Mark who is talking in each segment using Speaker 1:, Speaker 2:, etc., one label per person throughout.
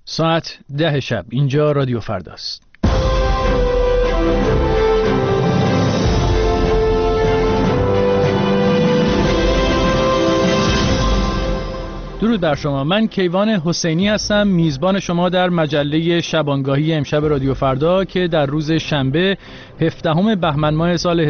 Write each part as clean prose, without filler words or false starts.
Speaker 1: ساعت 10 شب اینجا رادیو فرداست. درود بر شما. من کیوان حسینی هستم، میزبان شما در مجله شبانگاهی امشب رادیو فردا که در روز شنبه 17 بهمن ماه سال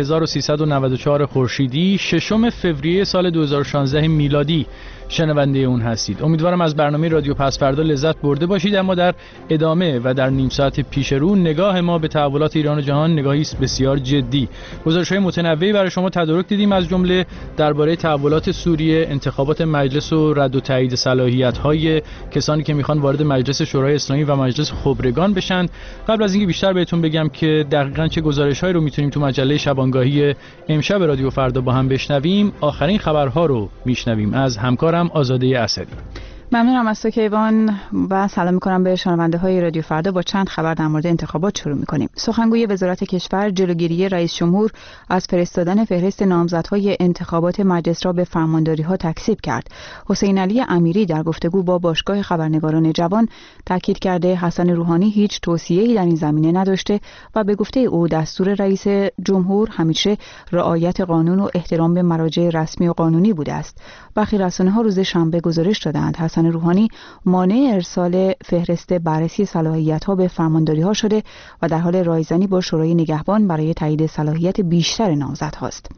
Speaker 1: 1394 خورشیدی 6 فوریه سال 2016 میلادی شنونده اون هستید. امیدوارم از برنامه رادیو پس فردا لذت برده باشید. اما در ادامه و در نیم ساعت پیش رو نگاه ما به تحولات ایران و جهان نگاهی است بسیار جدی. گزارش‌های متنوعی برای شما تدارک دیدیم، از جمله درباره تحولات سوریه، انتخابات مجلس و رد و تایید صلاحیت‌های کسانی که میخوان وارد مجلس شورای اسلامی و مجلس خبرگان بشن. قبل از اینکه بیشتر بهتون بگم که دقیقاً چه گزارش‌هایی رو میتونیم تو مجله شبانگاهی امشب رادیو فردا با هم بشنویم، آخرین خبرها رو میشنویم از همکارم آزاده اسدی.
Speaker 2: ممنونم از تو کیوان و سلام میکنم به شنونده های رادیو فردا. با چند خبر در مورد انتخابات شروع میکنیم. سخنگوی وزارت کشور جلوگیری رئیس جمهور از فرستادن فهرست نامزدهای انتخابات مجلس را به فرمانداری ها تکذیب کرد. حسین علی امیری در گفتگو با باشگاه خبرنگاران جوان تاکید کرده حسن روحانی هیچ توصیه‌ای در این زمینه نداشته و به گفته او دستور رئیس جمهور همیشه رعایت قانون و احترام به مراجع رسمی و قانونی بوده است. برخی رسانه‌ها روز شنبه گزارش دادند حسن روحانی مانع ارسال فهرست بررسی صلاحیت‌ها به فرمانداری‌ها شده و در حال رایزنی با شورای نگهبان برای تایید صلاحیت بیشتر نامزدهاست.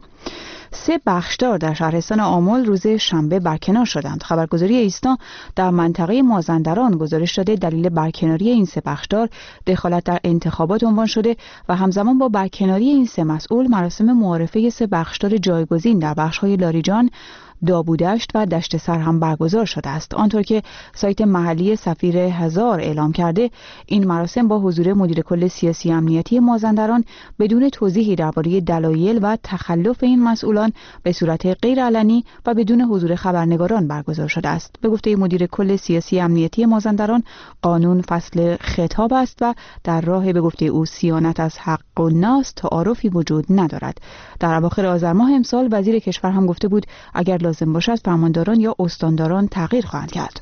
Speaker 2: 3 بخشدار در شهرستان آمل روز شنبه برکنار شدند. خبرگزاری ایسنا در منطقه مازندران گزارش داده دلیل برکناری این 3 بخشدار دخالت در انتخابات عنوان شده و همزمان با برکناری این 3 مسئول مراسم معارفه 3 بخشدار جایگزین در بخش‌های لاریجان، دابودشت و دشت سر هم برگزار شده است. آنطور که سایت محلی سفیر هزار اعلام کرده، این مراسم با حضور مدیر کل سیاسی امنیتی مازندران بدون توضیحی درباره دلایل و تخلف این مسئولان به صورت غیر علنی و بدون حضور خبرنگاران برگزار شده است. به گفته مدیر کل سیاسی امنیتی مازندران، قانون فصل خطاب است و در راه به گفته او صیانت از حق و ناس تعارفی وجود ندارد. در اواخر آذر ماه امسال وزیر کشور هم گفته بود اگر لازم باشد فرمانداران یا استانداران تغییر خواهند کرد.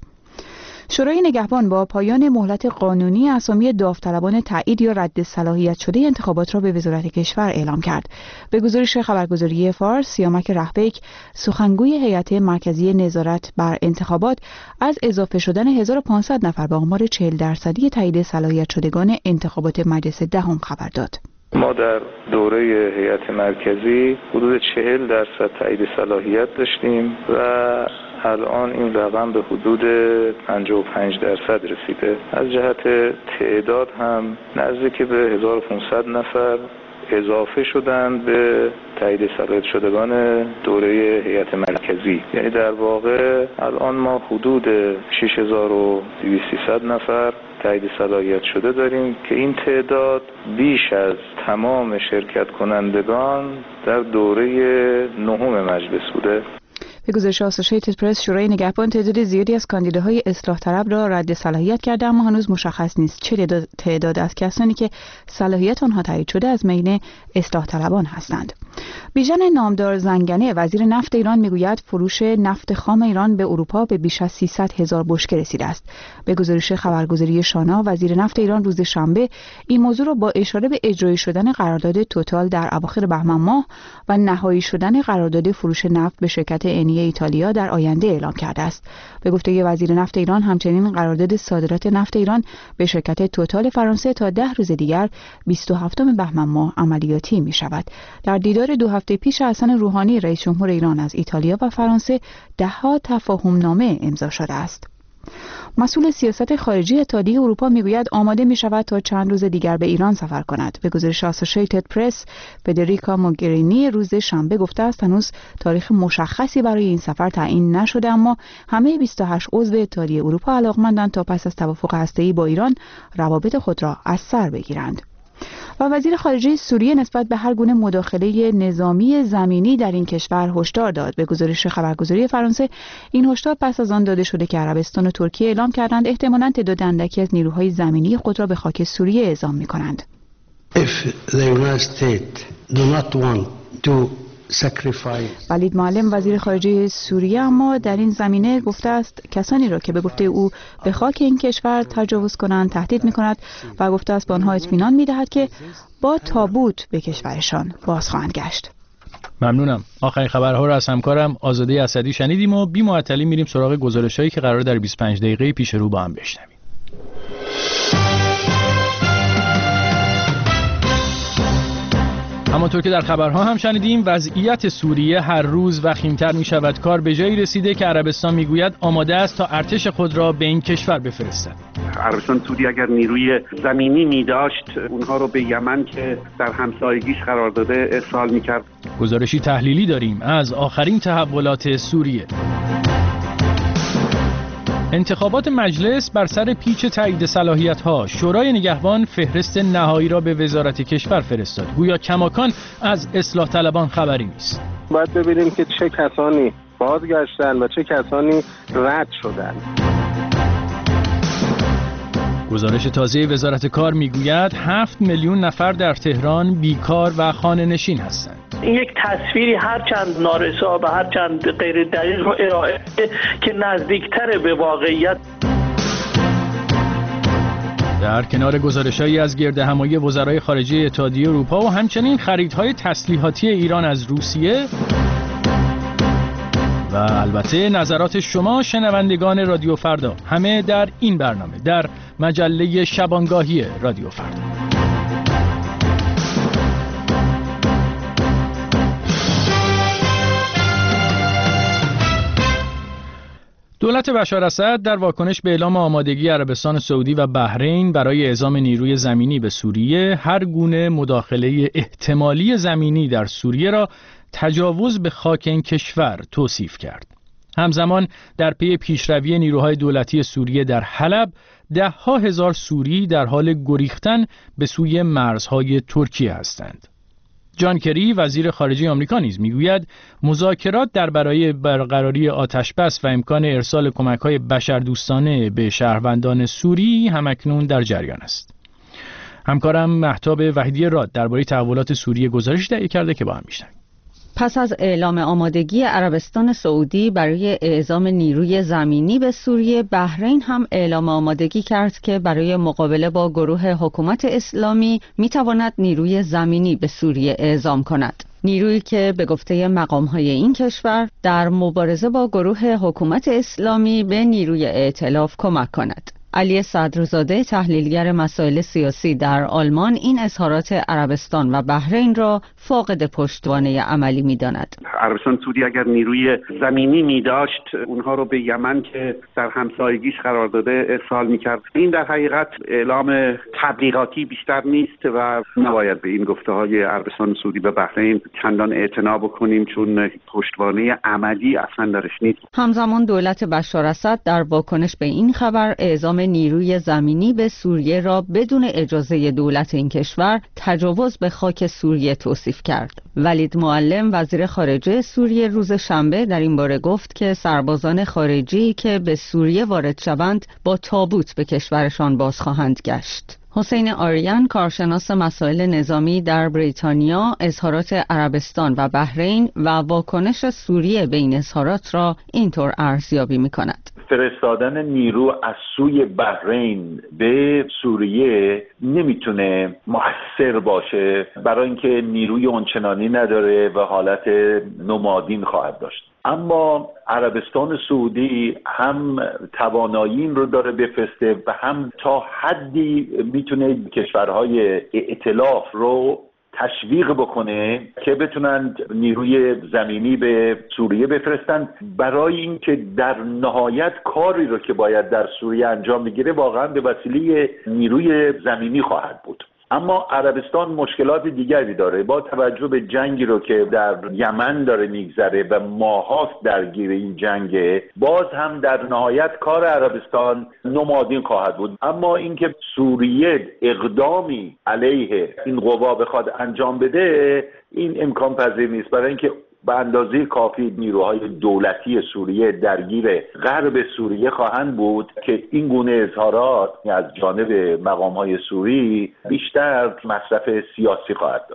Speaker 2: شورای نگهبان با پایان مهلت قانونی اسامی داوطلبان تایید یا رد صلاحیت شده انتخابات را به وزارت کشور اعلام کرد. به گزارش خبرگزاری فارس، سیامک رهبیک سخنگوی هیئت مرکزی نظارت بر انتخابات از اضافه شدن 1500 نفر به آمار 40% تایید صلاحیت شدگان انتخابات مجلس دهم خبر داد.
Speaker 3: ما در دوره هیئت مرکزی حدود 40% تایید صلاحیت داشتیم و الان این رقم به حدود 55% رسیده. از جهت تعداد هم نزدیک به 1500 نفر اضافه شدند به تایید صلاحیت شدگان دوره هیئت مرکزی. یعنی در واقع الان ما حدود 6200 نفر تایید صلاحیت شده داریم که این تعداد بیش از تمام شرکت کنندگان در دوره 9 مجلس بوده.
Speaker 2: به گزارش آسوشیتد پرس، شورای نگهبان تعداد زیادی از کاندیداهای اصلاح طلب را رد صلاحیت کرده، اما هنوز مشخص نیست چه تعداد از کسانی که صلاحیت آنها تایید شده از بین اصلاح طلبان هستند. بیژن نامدار زنگنه وزیر نفت ایران میگوید فروش نفت خام ایران به اروپا به بیش از 300,000 بشکه رسیده است. به گزارش خبرگزاری شانا، وزیر نفت ایران روز شنبه این موضوع را با اشاره به اجرایی شدن قرارداد توتال در اواخر بهمن ماه و نهایی شدن قرارداد فروش نفت به شرکت انی ایتالیا در آینده اعلام کرده است. به گفته وزیر نفت ایران، همچنین قرارداد صادرات نفت ایران به شرکت توتال فرانسه تا 10 روز دیگر 27 بهمن ماه عملیاتی می شود. در دیدار 2 هفته پیش حسن روحانی رئیس جمهور ایران از ایتالیا و فرانسه 10 تفاهمنامه امضا شده است. مسئول سیاست خارجی اتحادیه اروپا میگوید آماده می شود تا چند روز دیگر به ایران سفر کند. به گزارش آسوشیتد پرس، فدریکا موگرینی روز شنبه گفته است هنوز تاریخ مشخصی برای این سفر تعیین نشده، اما همه 28 عضو اتحادیه اروپا علاقمندند تا پس از توافق هسته‌ای با ایران روابط خود را از سر بگیرند. و وزیر خارجه سوریه نسبت به هر گونه مداخله نظامی زمینی در این کشور هشدار داد. به گزارش خبرگزاری فرانسه، این هشدار پس از آن داده شده که عربستان و ترکیه اعلام کردند احتمالاً تعداد اندکی از نیروهای زمینی خود را به خاک سوریه اعزام می‌کنند.
Speaker 4: If the United States do not want to
Speaker 2: ولید معلم وزیر خارجه سوریه اما در این زمینه گفته است کسانی را که به گفته او به خاک این کشور تجاوز کنند تهدید می‌کند و گفته است به آنها اطمینان می‌دهد که با تابوت به کشورشان باز خواهند گشت.
Speaker 1: ممنونم. آخرین خبرها رو از همکارم آزاده اسدی شنیدیم و بی معطلی میریم سراغ گزارش‌هایی که قرار در 25 دقیقه پیش رو با هم بشنویم. همانطور که در خبرها هم شنیدیم وضعیت سوریه هر روز وخیم‌تر می‌شود. کار به جایی رسیده که عربستان میگوید آماده است تا ارتش خود را به این کشور بفرستد.
Speaker 4: عربستان سعودی اگر نیروی زمینی می‌داشت اونها رو به یمن که در همسایگیش قرار داده ارسال می‌کرد.
Speaker 1: گزارشی تحلیلی داریم از آخرین تحولات سوریه. انتخابات مجلس بر سر پیچ تایید صلاحیت‌ها، شورای نگهبان فهرست نهایی را به وزارت کشور فرستاد. گویا کماکان از اصلاح طلبان خبری نیست.
Speaker 5: باید ببینیم که چه کسانی بازگشتن و چه کسانی رد شدن.
Speaker 1: گزارش تازه وزارت کار میگوید 7 میلیون نفر در تهران بیکار و خانه نشین هستند.
Speaker 6: این یک تصویری هرچند نارسا و هرچند غیر دقیق رو ارائه که نزدیکتر به واقعیت.
Speaker 1: در کنار گزارش‌هایی از گردهمایی وزرای خارجه اتحادیه اروپا و همچنین خریدهای تسلیحاتی ایران از روسیه و البته نظرات شما شنوندگان رادیو فردا، همه در این برنامه در مجله شبانگاهی رادیو فردا. دولت بشار اسد در واکنش به اعلام آمادگی عربستان سعودی و بحرین برای اعزام نیروی زمینی به سوریه، هر گونه مداخله احتمالی زمینی در سوریه را تجاوز به خاک این کشور توصیف کرد. همزمان در پی پیشروی نیروهای دولتی سوریه در حلب، ده‌ها هزار سوری در حال گریختن به سوی مرزهای ترکیه هستند. جان کری وزیر خارجه آمریکا نیز میگوید مذاکرات برای برقراری آتشبس و امکان ارسال کمک‌های بشردوستانه به شهروندان سوری همکنون در جریان است. همکارم مهتاب وحیدی راد درباره تحولات سوریه گزارش تهیه کرده که با هم میشنویم.
Speaker 7: پس از اعلام آمادگی عربستان سعودی برای اعزام نیروی زمینی به سوریه، بحرین هم اعلام آمادگی کرد که برای مقابله با گروه حکومت اسلامی میتواند نیروی زمینی به سوریه اعزام کند. نیرویی که به گفته مقام‌های این کشور در مبارزه با گروه حکومت اسلامی به نیروی ائتلاف کمک کند. علی صدرزاده تحلیلگر مسائل سیاسی در آلمان این اظهارات عربستان و بحرین را فاقد پشتوانه عملی می‌داند.
Speaker 4: عربستان سعودی اگر نیروی زمینی می‌داشت اونها رو به یمن که در همسایگیش قرار داده ارسال می‌کرد. این در حقیقت اعلام تبلیغاتی بیشتر نیست و نباید به این گفته‌های عربستان سعودی به بحرین چندان اعتنا بکنیم چون پشتوانه عملی اصلا درش نیست.
Speaker 7: همزمان دولت بشار اسد در واکنش به این خبر اعزام نیروی زمینی به سوریه را بدون اجازه دولت این کشور تجاوز به خاک سوریه توصیف کرد. ولید معلم وزیر خارجه سوریه روز شنبه در این باره گفت که سربازان خارجی که به سوریه وارد شوند با تابوت به کشورشان باز خواهند گشت. حسین آریان کارشناس مسائل نظامی در بریتانیا اظهارات عربستان و بحرین و واکنش سوریه به این اظهارات را اینطور ارزیابی می‌کند.
Speaker 8: فرستادن نیرو از سوی بحرین به سوریه نمیتونه مؤثر باشه برای اینکه نیروی اونچنانی نداره و حالت نمادین خواهد داشت. اما عربستان سعودی هم توانایی این رو داره بفرسته و هم تا حدی میتونه کشورهای ائتلاف رو تشویق بکنه که بتونن نیروی زمینی به سوریه بفرستن برای اینکه در نهایت کاری رو که باید در سوریه انجام بگیره واقعا به وسیله نیروی زمینی خواهد بود. اما عربستان مشکلات دیگری داره با توجه به جنگی رو که در یمن داره میگذره و ماهاست درگیر این جنگه. باز هم در نهایت کار عربستان نمادین خواهد بود. اما اینکه سوریه اقدامی علیه این قوا بخواد انجام بده این امکان پذیر نیست، برای اینکه به اندازه کافی نیروهای دولتی سوریه درگیر غرب سوریه خواهند بود که این گونه اظهارات از جانب مقام‌های سوری بیشتر مصرف سیاسی خواهد داشت.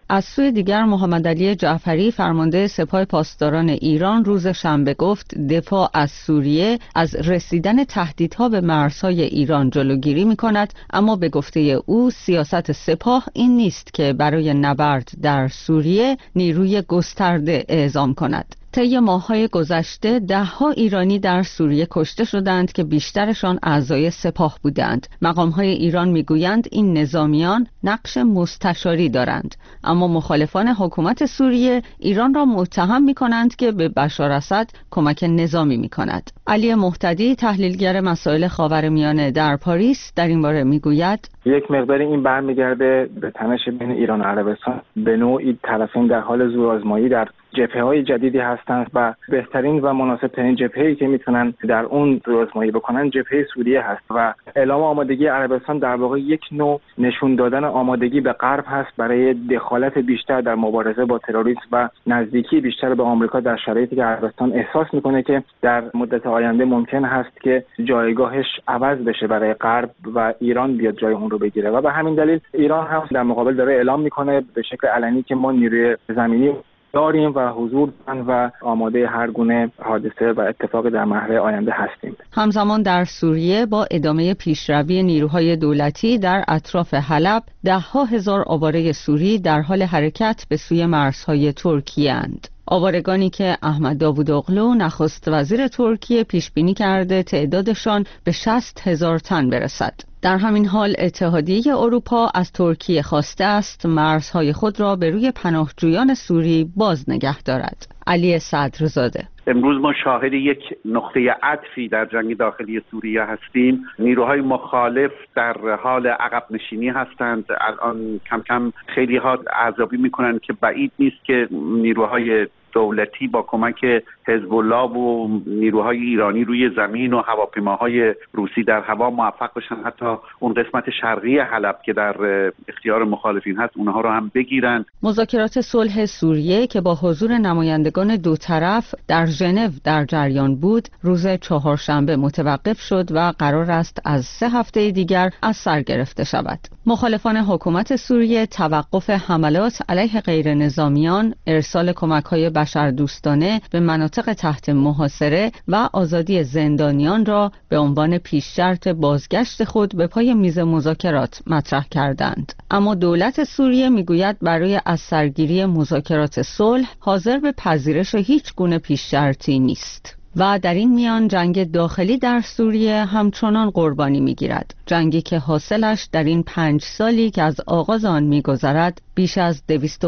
Speaker 7: از سوی دیگر محمد علی جعفری فرمانده سپاه پاسداران ایران روز شنبه گفت دفاع از سوریه از رسیدن تهدیدها به مرزهای ایران جلوگیری می‌کند، اما به گفته او سیاست سپاه این نیست که برای نبرد در سوریه نیروی گسترده اعزام کند. طی ماه‌های گذشته ده‌ها ایرانی در سوریه کشته شدند که بیشترشان اعضای سپاه بودند. مقام‌های ایران می‌گویند این نظامیان نقش مستشاری دارند، اما مخالفان حکومت سوریه ایران را متهم می‌کنند که به بشار اسد کمک نظامی می‌کند. علی مهتدی تحلیلگر مسائل خاورمیانه در پاریس در این باره می‌گوید
Speaker 9: یک مقداری این برمیگرده به تنش بین ایران و عربستان. به نوعی طرفین در حال زورآزمایی در جبهه‌های جدیدی هستند و بهترین و مناسب‌ترین جبهه‌ای که میتونن در اون زورآزمایی بکنن جبهه سوریه هست و اعلام آمادگی عربستان در واقع یک نوع نشون دادن آمادگی به غرب هست برای دخالت بیشتر در مبارزه با تروریسم و نزدیکی بیشتر به آمریکا در شرایطی که عربستان احساس میکنه که در مدت آینده ممکن هست که جایگاهش عوض بشه برای غرب و ایران بیاد جای اون رو بگیره و به همین دلیل ایران هم در مقابل داره اعلام میکنه به شکل علنی که ما نیروی زمینی داریم و حضور و آماده هر گونه حادثه و اتفاقی در مرحله آینده هستیم.
Speaker 7: همزمان در سوریه با ادامه پیشروی نیروهای دولتی در اطراف حلب، ده‌ها هزار آواره سوری در حال حرکت به سوی مرزهای ترکیه اند. آوارگانی که احمد داوودوغلو نخست وزیر ترکیه پیش بینی کرده تعدادشان به 60,000 تن برسد. در همین حال اتحادیه اروپا از ترکیه خواسته است مرزهای خود را به روی پناهجویان سوری باز نگه دارد. علی صدرزاده:
Speaker 4: امروز ما شاهد یک نقطه عطفی در جنگ داخلی سوریه هستیم. نیروهای مخالف در حال عقب نشینی هستند. الان کم کم خیلی ها ارزیابی میکنن که بعید نیست که نیروهای دولتی با کمک حزب الله و نیروهای ایرانی روی زمین و هواپیماهای روسی در هوا موفق بشن حتی اون قسمت شرقی حلب که در اختیار مخالفین هست اونها رو هم بگیرن.
Speaker 7: مذاکرات صلح سوریه که با حضور نمایندگان دو طرف در ژنو در جریان بود، روز چهارشنبه متوقف شد و قرار است از 3 هفته دیگر از سر گرفته شود. مخالفان حکومت سوریه توقف حملات علیه غیر نظامیان، ارسال کمک‌های بشردوستانه به مناطق تحت محاصره و آزادی زندانیان را به عنوان پیش شرط بازگشت خود به پای میز مذاکرات مطرح کردند. اما دولت سوریه میگوید برای از سرگیری مذاکرات صلح حاضر به پذیرش هیچ گونه پیش شرطی نیست. و در این میان جنگ داخلی در سوریه همچنان قربانی میگیرد. جنگی که حاصلش در این 5 سالی که از آغاز آن میگذرد بیش از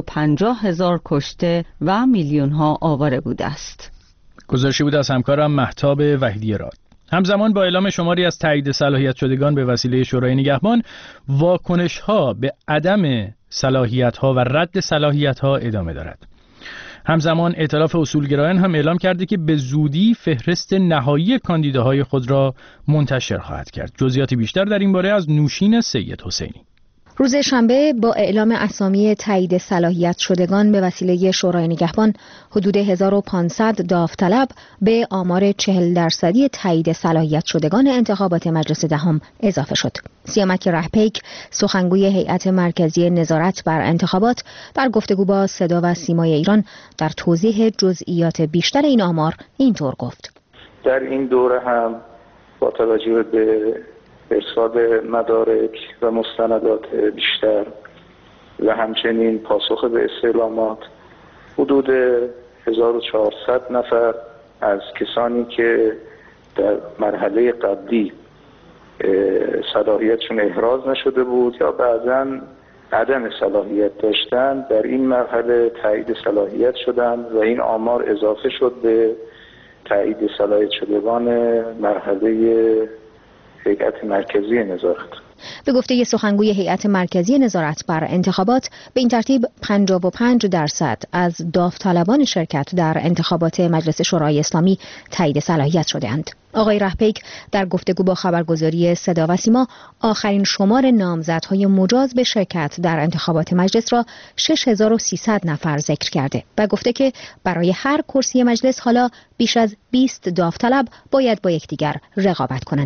Speaker 7: 250,000 کشته و میلیون‌ها آواره بوده است.
Speaker 1: گزارشی بود از همکارم مهتاب وحیدی راد. همزمان با اعلام شماری از تایید صلاحیت شدگان به وسیله شورای نگهبان، واکنش‌ها به عدم صلاحیت‌ها و رد صلاحیت‌ها ادامه دارد. همزمان ائتلاف اصولگرایان هم اعلام کرده که به زودی فهرست نهایی کاندیداهای خود را منتشر خواهد کرد. جزئیات بیشتر در این باره از نوشین سید حسینی.
Speaker 10: روز شنبه با اعلام اسامی تایید صلاحیت شدگان به وسیله شورای نگهبان، حدود 1500 داوطلب به آمار 40% تایید صلاحیت شدگان انتخابات مجلس دهم اضافه شد. سیامک رهپیک، سخنگوی هیئت مرکزی نظارت بر انتخابات، در گفتگو با صدا و سیمای ایران در توضیح جزئیات بیشتر این آمار اینطور گفت:
Speaker 3: در این دوره هم با توجه به ارسال مدارک و مستندات بیشتر و همچنین پاسخ به استعلامات، حدود 1400 نفر از کسانی که در مرحله قبلی صلاحیتشون احراز نشده بود یا بعضاً عدم صلاحیت داشتن، در این مرحله تایید صلاحیت شدن و این آمار اضافه شد به تایید صلاحیت شدگان مرحله هیئت مرکزی نظارت.
Speaker 10: به گفته سخنگوی هیئت مرکزی نظارت بر انتخابات، به این ترتیب 55% از داوطلبان شرکت در انتخابات مجلس شورای اسلامی تایید صلاحیت شده‌اند. آقای رهپیک در گفتگو با خبرگزاری صدا و سیما آخرین شمار نامزدهای مجاز به شرکت در انتخابات مجلس را 6300 نفر ذکر کرده و گفته که برای هر کرسی مجلس حالا بیش از 20 داوطلب باید با یکدیگر رقابت کنند.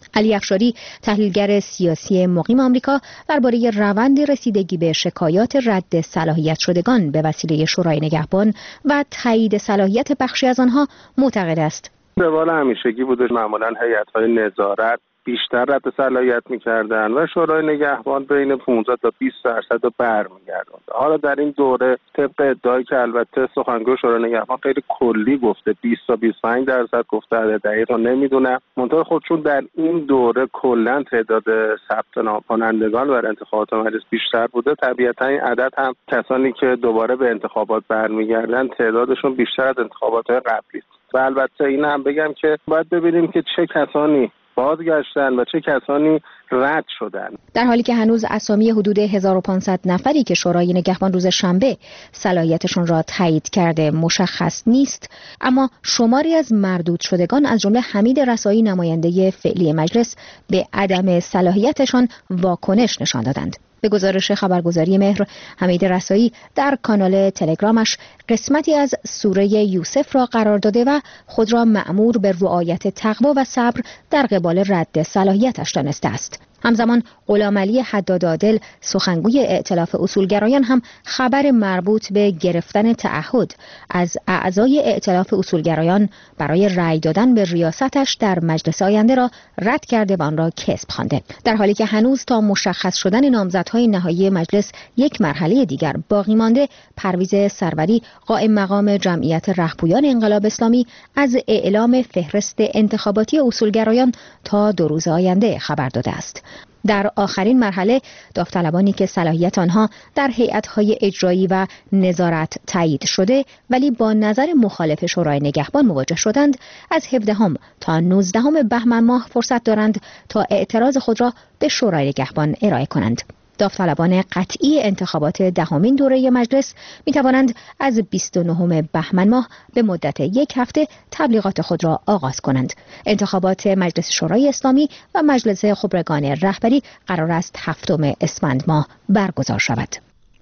Speaker 10: علی افشاری، تحلیلگر سیاسی مقیم آمریکا، درباره روند رسیدگی به شکایات رد صلاحیت شدگان به وسیله شورای نگهبان و تایید صلاحیت بخشی از آنها معتقد است.
Speaker 5: روال همیشگی بوده، معمولا هیئت‌های نظارت بیشتر رد صلاحیت می‌کردن و شورای نگهبان بین 15 تا 20% رو برمیگردوند. حالا در این دوره طبق ادعایی که البته سخنگوی شورای نگهبان خیلی کلی گفته 20 تا 25% گفته، دقیق نمیدونم، منتها خب چون در این دوره کلا تعداد ثبت نام کنندگان بر انتخابات مجلس بیشتر بوده، طبیعتا این عدد هم کسانی که دوباره به انتخابات برمیگردن تعدادشون بیشتر از انتخابات قبلی است. و البته این هم بگم که باید ببینیم که چه کسانی بازگشتن و چه کسانی رد شدن.
Speaker 10: در حالی که هنوز اسامی حدود 1500 نفری که شورای نگهبان روز شنبه صلاحیتشون را تایید کرده مشخص نیست، اما شماری از مردود شدگان از جمله حمید رسایی، نماینده فعلی مجلس، به عدم صلاحیتشان واکنش نشان دادند. به گزارش خبرگزاری مهر، حمید رسایی در کانال تلگرامش قسمتی از سوره یوسف را قرار داده و خود را مأمور به رعایت تقوا و صبر در قبال رد صلاحیتش دانسته است. همزمان غلامعلی حداد عادل، سخنگوی ائتلاف اصولگرایان، هم خبر مربوط به گرفتن تعهد از اعضای ائتلاف اصولگرایان برای رأی دادن به ریاستش در مجلس آینده را رد کرده و آن را کذب خوانده. در حالی که هنوز تا مشخص شدن نامزدهای نهایی مجلس یک مرحله دیگر باقی مانده، پرویز سروری، قائم مقام جمعیت رهپویان انقلاب اسلامی، از اعلام فهرست انتخاباتی اصولگرایان تا 2 روز آینده خبر داده است. در آخرین مرحله، داوطلبانی که صلاحیت آنها در هیئت‌های اجرایی و نظارت تایید شده ولی با نظر مخالف شورای نگهبان مواجه شدند، از 17 تا 19 بهمن ماه فرصت دارند تا اعتراض خود را به شورای نگهبان ارائه کنند. داوطلبان قطعی انتخابات 10مین دوره مجلس می توانند از 29 بهمن ماه به مدت 1 هفته تبلیغات خود را آغاز کنند. انتخابات مجلس شورای اسلامی و مجلس خبرگان رهبری قرار است 7 اسفند ماه برگزار شود.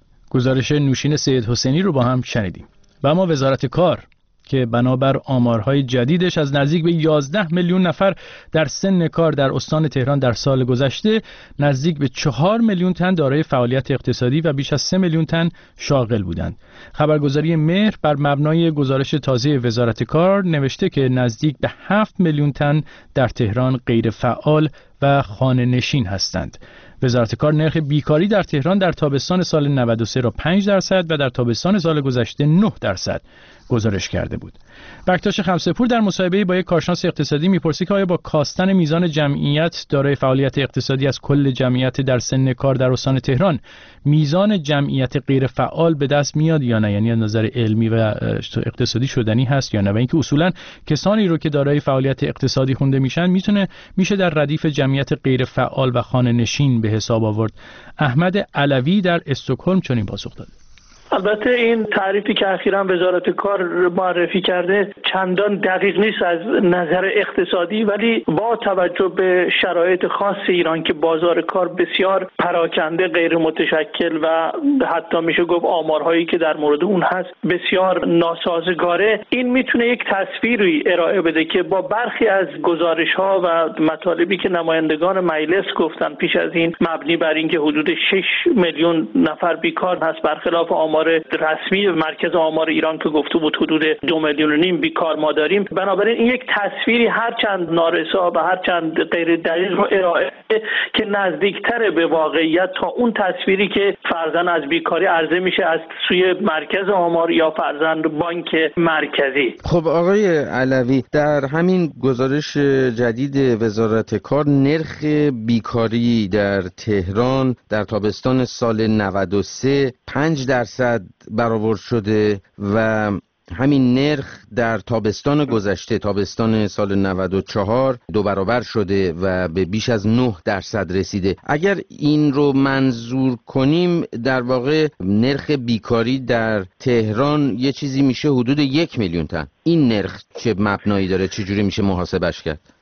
Speaker 1: گزارش نوشین سید حسینی رو با هم شنیدیم. و اما وزارت کار که بنابر آمارهای جدیدش از نزدیک به 11 میلیون نفر در سن کار در استان تهران در سال گذشته، نزدیک به 4 میلیون تن دارای فعالیت اقتصادی و بیش از 3 میلیون تن شاغل بودند. خبرگزاری مهر بر مبنای گزارش تازه وزارت کار نوشته که نزدیک به 7 میلیون تن در تهران غیر فعال و خانه نشین هستند. وزارت کار نرخ بیکاری در تهران در تابستان سال 93 را 5% و در تابستان سال گذشته 9% گزارش کرده بود. بکتاش خمسه‌پور در مصاحبه‌ای با یک کارشناس اقتصادی می‌پرسید که آیا با کاستن میزان جمعیت دارای فعالیت اقتصادی از کل جمعیت در سن کار در استان تهران، میزان جمعیت غیر فعال به دست میاد یا نه، یعنی از نظر علمی و اقتصادی شدنی هست یا نه، و اینکه اصولاً کسانی رو که دارای فعالیت اقتصادی خونده میشن میشه در ردیف جمعیت غیر فعال و خانه نشین به حساب آورد. احمد علوی در استکهلم چنین پاسخ داد.
Speaker 6: البته این تعریفی که اخیراً وزارت کار معرفی کرده چندان دقیق نیست از نظر اقتصادی، ولی با توجه به شرایط خاص ایران که بازار کار بسیار پراکنده، غیر متشکل و حتی میشه گفت آمارهایی که در مورد اون هست بسیار ناسازگاره، این میتونه یک تصویری ارائه بده که با برخی از گزارش‌ها و مطالبی که نمایندگان مجلس گفتن پیش از این، مبنی بر اینکه حدود 6 میلیون نفر بیکار هست برخلاف آمار رسمی مرکز آمار ایران که گفته بود حدود 2.5 میلیون بیکار ما داریم. بنابراین این یک تصویری هرچند نارسا و هرچند غیر دقیق رو ارائه که نزدیکتر به واقعیت تا اون تصویری که فرضاً از بیکاری عرضه میشه از سوی مرکز آمار یا فرضاً بانک مرکزی.
Speaker 11: خب آقای علوی، در همین گزارش جدید وزارت کار نرخ بیکاری در تهران در تابستان سال 93 5% برآورد شده و همین نرخ در تابستان گذشته، تابستان سال 94 2 برابر شده و به بیش از 9% رسیده. اگر این رو منظور کنیم، در واقع نرخ بیکاری در تهران یه چیزی میشه حدود 1 میلیون تن. این نرخ چه مبنایی داره؟ چجوری میشه محاسبش کرد؟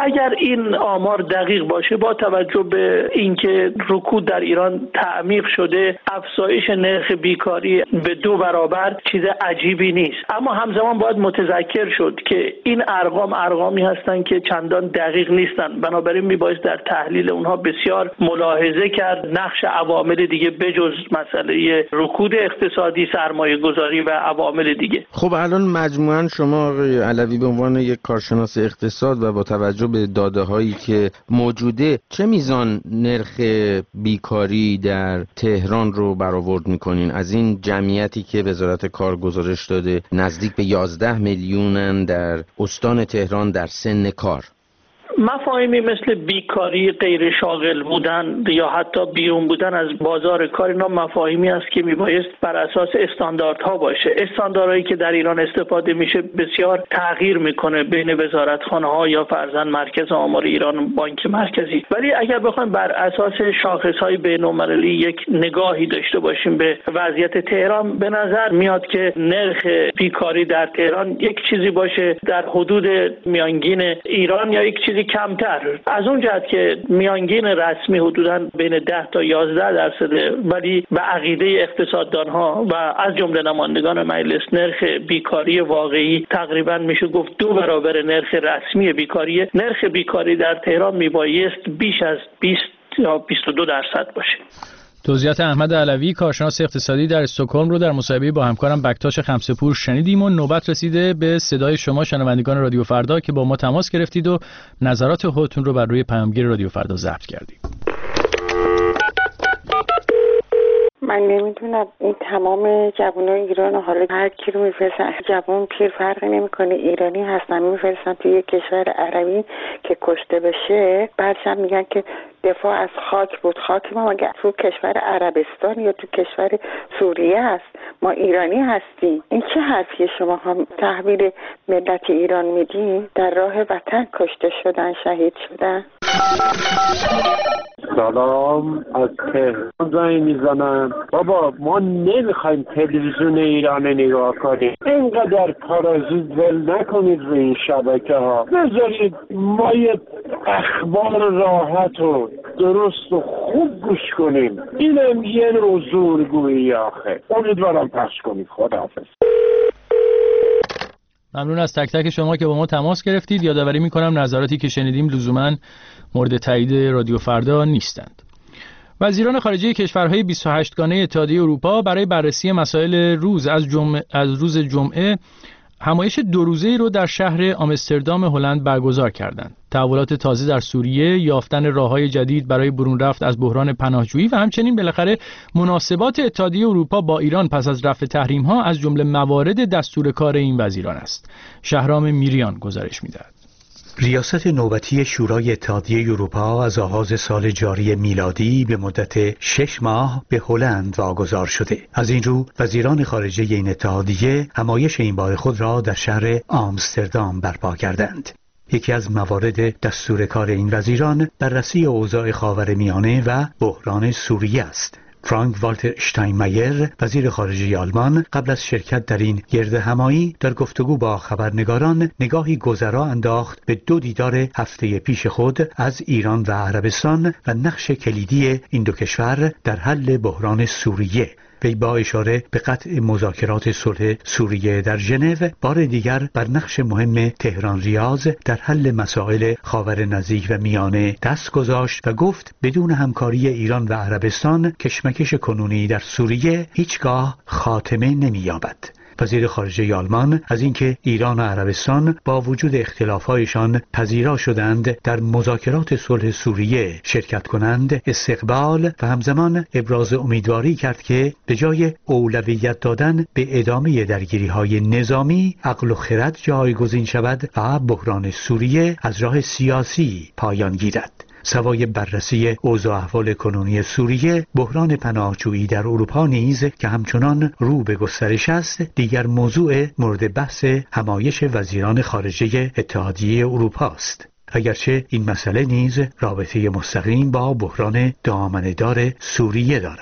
Speaker 6: اگر این آمار دقیق باشه، با توجه به اینکه رکود در ایران تعمیق شده، افزایش نرخ بیکاری به 2 برابر چیز عجیبی نیست. اما همزمان باید متذکر شد که این ارقامی هستند که چندان دقیق نیستند، بنابراین میبایست در تحلیل اونها بسیار ملاحظه کرد نقش عوامل دیگه بجز مسئله رکود اقتصادی، سرمایه گذاری و عوامل دیگه.
Speaker 11: خب الان مجموعاً شما آقای علوی به عنوان یک کارشناس اقتصاد و با توجه به داده هایی که موجوده، چه میزان نرخ بیکاری در تهران رو برآورد میکنین؟ از این جمعیتی که وزارت کار گزارش داده نزدیک به 11 میلیونن در استان تهران در سن کار.
Speaker 6: مفاهیمی مثل بیکاری، غیر شاغل بودن یا حتی بیرون بودن از بازار کار، اینا مفاهیمی است که میبایست بر اساس استانداردها باشه. استانداردهایی که در ایران استفاده میشه بسیار تغییر میکنه بین وزارتخانه‌ها یا فرضاً مرکز آمار ایران، بانک مرکزی. ولی اگر بخوایم بر اساس شاخص‌های بین‌المللی یک نگاهی داشته باشیم به وضعیت تهران، به نظر میاد که نرخ بیکاری در تهران یک چیزی باشه در حدود میانگین ایران یا یک چیزی کمتر، از اون جهت که میانگین رسمی حدوداً بین 10 تا 11 درصده، ولی به عقیده اقتصاددانها و از جمله نمایندگان مجلس نرخ بیکاری واقعی تقریباً میشه گفت 2 برابر نرخ رسمی بیکاری. نرخ بیکاری در تهران میبایست بیش از 20 یا 22 درصد باشه.
Speaker 1: توضیحات احمد علوی کارشناس اقتصادی در استکهلم رو در مصاحبه با همکارم بکتاش خمسه‌پور شنیدیم و نوبت رسیده به صدای شما شنوندگان رادیو فردا که با ما تماس گرفتید و نظرات خودتون رو بر روی پیامگیر رادیو فردا ضبط کردید.
Speaker 12: من نمیدونم این تمام جوانای ایران حالا هر کی رو میفرستن، جوان پیر فرقی نمیکنه، ایرانی هستن میفرستن توی کشور عربی که کشته بشه، بعدش میگن که دفاع از خاک بود. خاک ما مگه تو کشور عربستان یا تو کشور سوریه است؟ ما ایرانی هستیم. این چه حرفیه شما هم تحویل ملت ایران میدین؟ در راه وطن کشته شدن، شهید شدن.
Speaker 5: سلام، از تهران زنگ میزنم. بابا ما نمیخوایم تلویزیون ایران نگاه کنیم، اینقدر پارازیت ول نکنید روی این شبکه ها، بذارید ما یه اخبار راحت و درست و خوب گوش کنیم. اینم یه نوع زورگویی آخه. امیدوارم پخش کنید. خداحافظ.
Speaker 1: ممنون از تک تک شما که با ما تماس گرفتید. یادآوری میکنم نظراتی که شنیدیم لزوماً مورد تایید رادیو فردا نیستند. وزیران خارجه کشورهای 28 گانه اتحادیه اروپا برای بررسی مسائل از روز جمعه همایش 2 روزه‌ای رو در شهر آمستردام هلند برگزار کردند. تحولات تازه در سوریه، یافتن راه‌های جدید برای برون رفت از بحران پناهجویی و همچنین بالاخره مناسبات اتحادیه اروپا با ایران پس از رفع تحریم‌ها از جمله موارد دستور کار این وزیران است. شهرام میریان گزارش می‌دهد.
Speaker 13: ریاست نوبتی شورای اتحادیه اروپا از آغاز سال جاری میلادی به مدت 6 ماه به هلند واگذار شده. از این رو وزیران خارجه این اتحادیه همایش این بار خود را در شهر آمستردام برپا کردند. یکی از موارد دستور کار این وزیران بررسی اوضاع خاورمیانه و بحران سوریه است. فرانک والتر اشتاینمایر وزیر خارجه آلمان قبل از شرکت در این گرد همایی در گفتگو با خبرنگاران نگاهی گذرا انداخت به 2 دیدار هفته پیش خود از ایران و عربستان و نقش کلیدی این 2 کشور در حل بحران سوریه. وی با اشاره به قطع مذاکرات صلح سوریه در ژنو بار دیگر بر نقش مهم تهران ریاض در حل مسائل خاور نزدیک و میانه دست گذاشت و گفت بدون همکاری ایران و عربستان کشمکش کنونی در سوریه هیچگاه خاتمه نمی‌یابد. وزیر خارجه آلمان از اینکه ایران و عربستان با وجود اختلاف‌هایشان پذیرا شدند در مذاکرات صلح سوریه شرکت کنند استقبال و همزمان ابراز امیدواری کرد که به جای اولویت دادن به ادامه درگیری‌های نظامی عقل و خرد جایگزین شود و بحران سوریه از راه سیاسی پایان گیرد. سوای بررسی اوضاع احوال کنونی سوریه، بحران پناهجویی در اروپا نیز که همچنان رو به گسترش است، دیگر موضوع مورد بحث همایش وزیران خارجه اتحادیه اروپا است. اگرچه این مسئله نیز رابطه مستقیم با بحران دامنه‌دار سوریه دارد.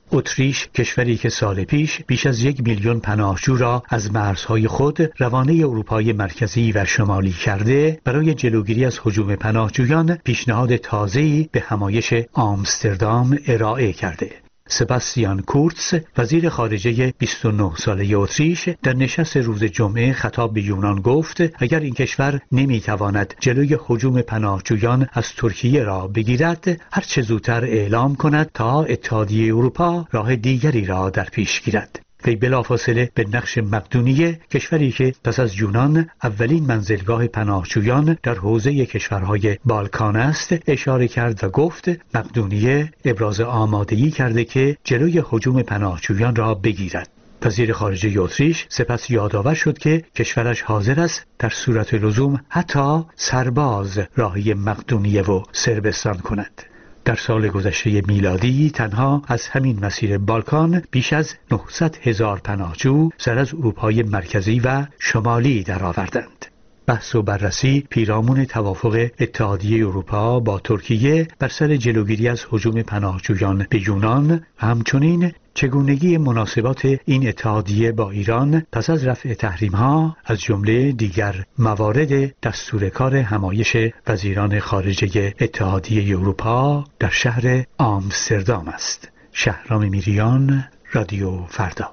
Speaker 13: اتریش کشوری که سال پیش بیش از 1 میلیون پناهجو را از مرزهای خود روانه اروپای مرکزی و شمالی کرده، برای جلوگیری از هجوم پناهجویان پیشنهاد تازه‌ای به همایش آمستردام ارائه کرده. سباستیان کورتس وزیر خارجه 29 ساله اتریش در نشست روز جمعه خطاب به یونان گفت اگر این کشور نمیتواند جلوی هجوم پناهجویان از ترکیه را بگیرد، هر چه زودتر اعلام کند تا اتحادیه اروپا راه دیگری را در پیش گیرد. وی بلافاصله به نقش مقدونیه، کشوری که پس از یونان اولین منزلگاه پناهجویان در حوزه کشورهای بالکان است، اشاره کرد و گفت مقدونیه ابراز آمادگی کرده که جلوی هجوم پناهجویان را بگیرد. وزیر خارجه اتریش سپس یادآور شد که کشورش حاضر است در صورت لزوم حتی سرباز راهی مقدونیه و صربستان کند. در سال گذشته میلادی تنها از همین مسیر بالکان بیش از 900,000 پناهجو سر از اروپای مرکزی و شمالی درآوردند. بحث و بررسی پیرامون توافق اتحادیه اروپا با ترکیه بر سر جلوگیری از هجوم پناهجویان به یونان و همچنین چگونگی مناسبات این اتحادیه با ایران پس از رفع تحریم‌ها از جمله دیگر موارد دستور کار همایش وزیران خارجه اتحادیه اروپا در شهر آمستردام است. شهرام میریان، رادیو فردا.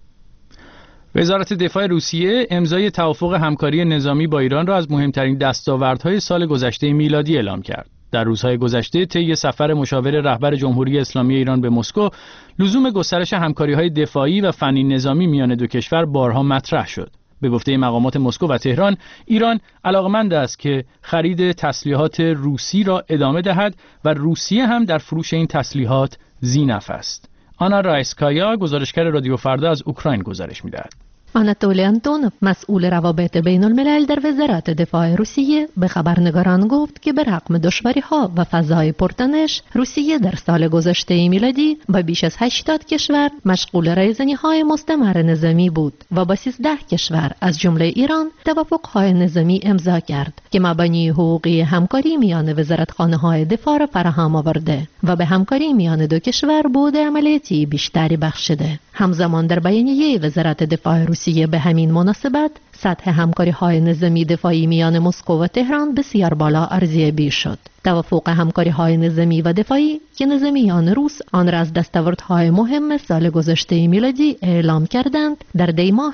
Speaker 1: وزارت دفاع روسیه امضای توافق همکاری نظامی با ایران را از مهمترین دستاوردهای سال گذشته میلادی اعلام کرد. در روزهای گذشته طی سفر مشاور رهبر جمهوری اسلامی ایران به مسکو، لزوم گسترش همکاری‌های دفاعی و فنی نظامی میان دو کشور بارها مطرح شد. به گفته مقامات مسکو و تهران، ایران علاقمند است که خرید تسلیحات روسی را ادامه دهد و روسیه هم در فروش این تسلیحات ذی‌نفع است. آنا رایسکایا، گزارشگر رادیو فردا، از اوکراین گزارش می‌دهد.
Speaker 14: آناتولی آنتونوف، مسئول روابط بین الملل در وزارت دفاع روسیه، به خبرنگاران گفت که به رغم دشواری‌ها و فضای پرتنش، روسیه در سال گذشته میلادی با بیش از 80 کشور مشغول رایزنی‌های مستمر نظامی بود و با 13 کشور از جمله ایران توافق‌های نظامی امضا کرد که مبانی حقوقی همکاری میان وزارتخانه‌های دفاع را فراهم آورده و به همکاری میان دو کشور بود عملیاتی بیشتری بخشیده. همزمان در بیانیه وزارت دفاع روسیه به همین مناسبت، سطح همکاری‌های نظامی دفاعی میان مسکو و تهران بسیار بالا ارزیابی شد. توافق همکاری‌های نظامی و دفاعی که نظامیان روس آن را از دستاوردهای مهم سال گذشته میلادی اعلام کردند، در دی ماه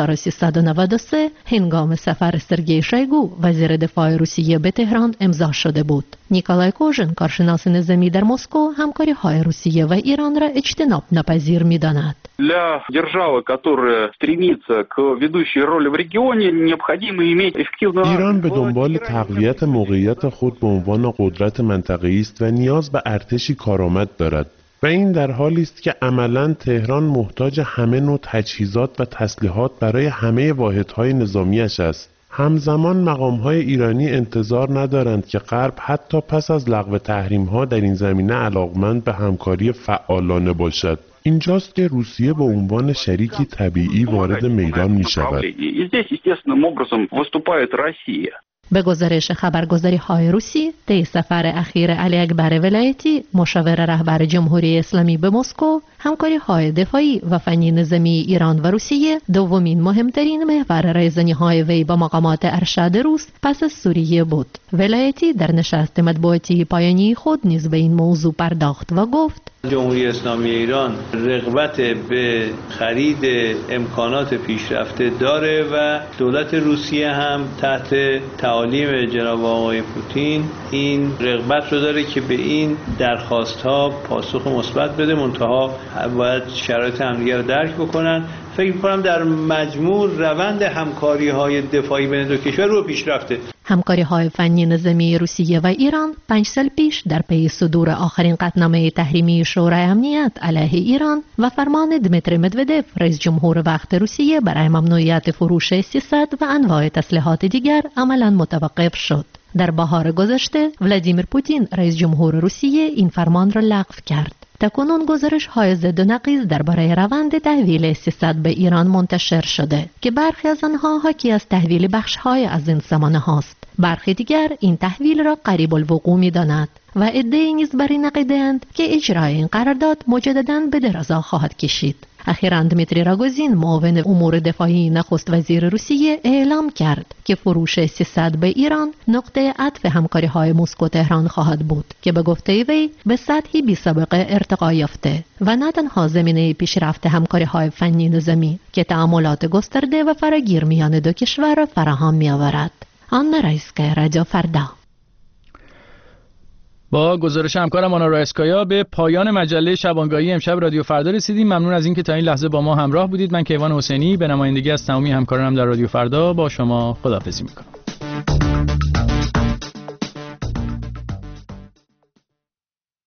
Speaker 14: 1393 هنگام سفر سرگئی شویگو وزیر دفاع روسیه به تهران امضا شده بود. نیکولای کوژن، کارشناس نظامی در مسکو، همکاری‌های روسیه و ایران را اجتناب ناپذیر می‌داند.
Speaker 15: Для державы, которая стремится к ведущей роли в регионе, необходимо иметь эффективную...
Speaker 16: ایران به دنبال تقویت موقعیت خود به عنوان قدرت منطقه‌ای است و نیاز به ارتشی کارآمد دارد و این در حالی است که عملاً تهران محتاج همه نوع تجهیزات و تسلیحات برای همه واحدهای نظامیش است. همزمان مقام‌های ایرانی انتظار ندارند که غرب حتی پس از لغو تحریم‌ها در این زمینه علاقمند به همکاری فعالانه باشد. اینجاست که روسیه به عنوان شریکی طبیعی وارد میدان می‌شود.
Speaker 14: به گزارش خبرگزاری‌های روسی، طی سفر اخیر علی اکبر ولایتی، مشاور رهبر جمهوری اسلامی به مسکو، همکاری‌های دفاعی و فنی نظامی ایران و روسیه دومین مهمترین محور رایزنی‌های وی با مقامات ارشد روس پس از سوریه بود. ولایتی در نشست مطبوعاتی پایانی خود نیز به این موضوع پرداخت و گفت:
Speaker 17: جمهوری اسلامی ایران رغبت به خرید امکانات پیشرفته داره و دولت روسیه هم تحت تعالیم جناب آقای پوتین این رغبت رو داره که به این درخواست‌ها پاسخ مثبت بده، منتها باید شرایط همدیگه رو درک بکنن. فکر می‌کنم در مجموع روند همکاری‌های دفاعی بین دو کشور رو پیشرفته.
Speaker 14: همکاری‌های فنی نظامی روسیه و ایران 5 سال پیش در پی صدور آخرین قطعنامه تحریمی شورای امنیت علیه ایران و فرمان دمیتری مدودف رئیس جمهور وقت روسیه برای ممنوعیت فروش 300 و انواع تسلیحات دیگر عملاً متوقف شد. در بهار گذشته ولادیمیر پوتین رئیس جمهور روسیه این فرمان را لغو کرد. تاکنون گزارش‌های ضد و نقیض درباره روند تحویل 300 به ایران منتشر شده که برخی از آنها حاکی از تحویل بخش‌های از این سامانه هاست. برخی دیگر این تحویل را قریب الوقوع می‌دانند و عده‌ای نیز بر این عقیده‌اند که اجرای این قرارداد مجدداً به درازا خواهد کشید. اخیراً دمیتری راگوزین معاون امور دفاعی نخست وزیر روسیه اعلام کرد که فروش 300 به ایران نقطه عطف همکاری‌های مسکو تهران خواهد بود که به گفته وی به سطحی بی‌سابقه ارتقا یافته و نه تنها زمینه پیشرفت همکاری‌های فنی نظامی که تعاملات گسترده و فراگیر میان دو کشور را فراهم می‌آورد. آنا رایسکا، رادیو فردا.
Speaker 1: با گزارش همکارم آنا رایسکایا به پایان مجله شبانگاهی امشب رادیو فردا رسیدیم. ممنون از اینکه تا این لحظه با ما همراه بودید. من کیوان حسینی به نمایندگی از تمامی همکارانم در رادیو فردا با شما خداحافظی می‌کنم.